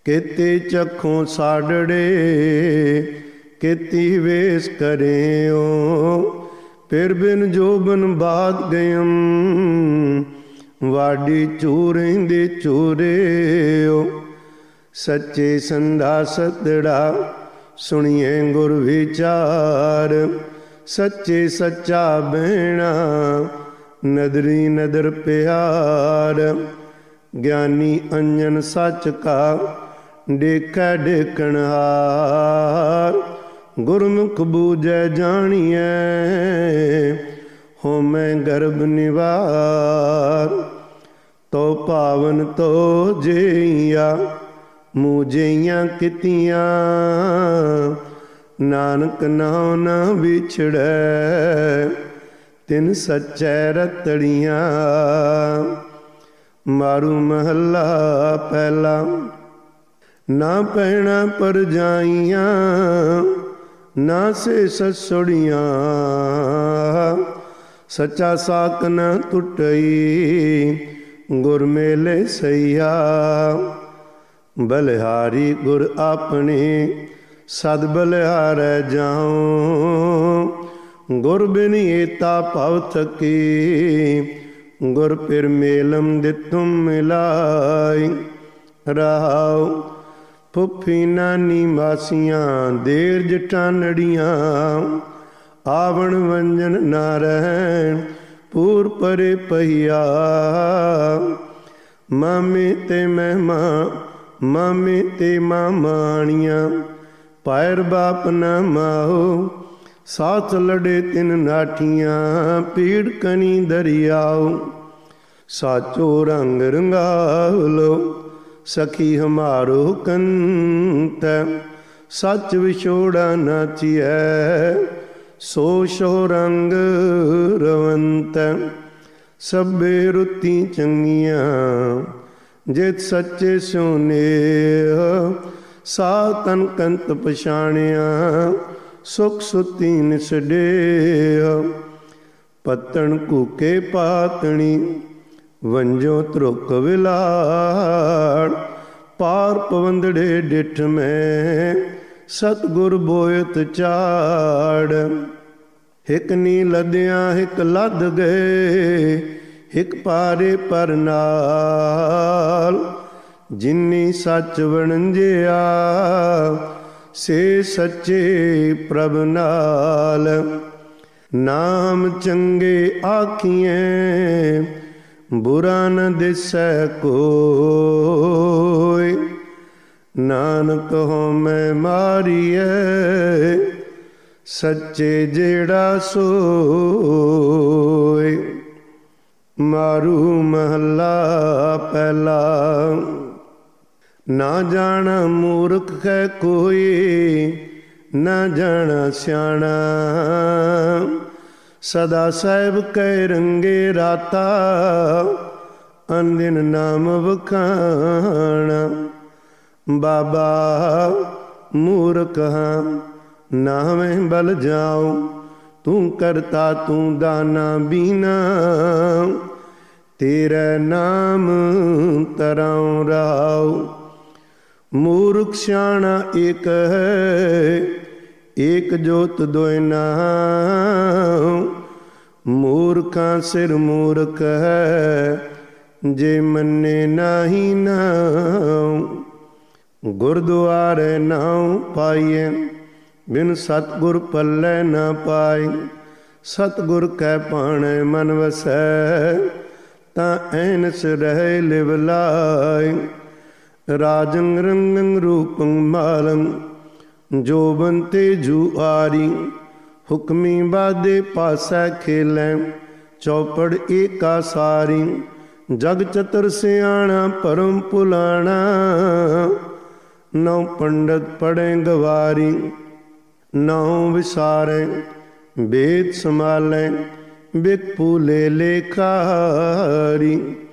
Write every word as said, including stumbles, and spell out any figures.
केते चखों साडड़े केती वेस करेओ, फिर बिन जोबन बात गयम वाडी चूरेंदे चूरेओ। सच्चे संधा सतड़ा सुनिए गुर विचार, सच्चे सच्चा बहना नदरी नदर प्यार। ज्ञानी अंजन सच का देखै देखणहार, गुरमुख बूझै जानिए होमै गर्भ निवार। तो पावन तो जेइया मूजियाँ कितियाँ, नानक नाम न विछड़ै तिन सच्चै रतड़ियाँ। मारू महला पहला। ना पैना पर जाइयाँ ना से ससुड़ियाँ, सच्चा साक न टुटई गुर मेले सैया। बलिहारी गुर अपने सद बलिहारै जाऊं, गुर बिन एता भव थकी गुर पिर मेलम दितुम मिलाई। रहाओ फुफी नानी मासियाँ देर जठानड़ियाँ, आवण वंजन ना रहन पूर परे पहिया। मामे ते मेहमा मामे ते मामाणियाँ, पैर बाप न माहो साथ लड़े तिन नाठियाँ। पीड़ कनी दरियाओ साचो रंग रंगावलो, सखी हमारो कंत सच विछोड़ा नाचिए सो शो रंग रवंत। सभे रुती चंगियाँ जित सच्चे सोने, सा तन कंत पछाणिया सुख सुती निसडे। पत्तन कूके पातणी वंजो त्रुक विलाड़, पार पवंदड़े डिठ में सतगुर बोयत चाड़। हिक नी लद्या हिक लद गए, हिक पारे पर नाल। जिन्नी सच वणंजिया से सच्चे प्रभ नाल। नाम चंगे आखिए बुरा न दिसै कोय, नानक होमै मारिए सच्चे जेड़ा सोय। मारू महला पहला। ना जाना मूर्ख है कोई ना जाना स्याणा, सदा साहिब कै रंगे राता अनदिन नाम वखाणा। बाबा मूर्ख हाँ ना मैं बल जाऊं, तू करता तू दाना बीना। तेरा नाम तराऊं राव। मूर्ख स्याणा एक है एक जोत दोय नाम। मूर्खा सिर मूर्ख है जे मन्ने नाही नाम। गुरद्वारे नाम पाइए बिन सतगुर पल्ले न पाए। सतगुर कै पाणे मन वसै ता ऐनस रहे लिव लाए। राजं रंगं रूपं मालं जोबन तेजु आरी। हुक्मी बादे पासै खेलें चौपड़ एका सारी। जग चतर सियाणा परम पुलाणा नौ पंडित पढ़े गवारी। नौ विसारें वेद संभालें बिक फूले लेखारी।